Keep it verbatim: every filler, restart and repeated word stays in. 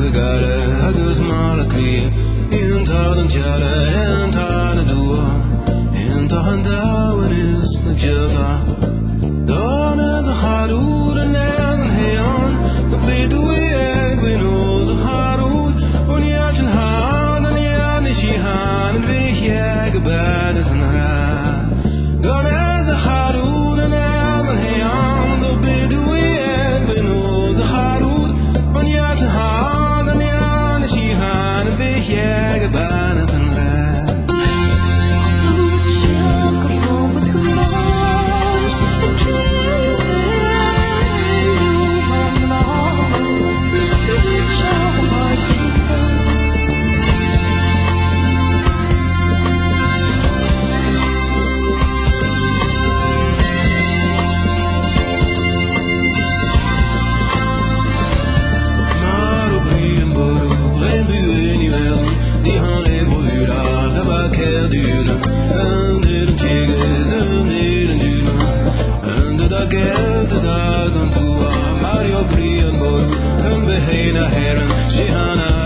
gare agus malakli in tadan jala in tadan dua in tadan dawan is the jata don as a harud and as an heon the bedu egg we knows a harud on yachin han and yanishi han and we yag bad and ra don as a harud and as an heon the bedu egg we knows a harud on yachin han and yanishi han and we yag bad and ra Mario Brian Boru, and Behena Heron, Shihana.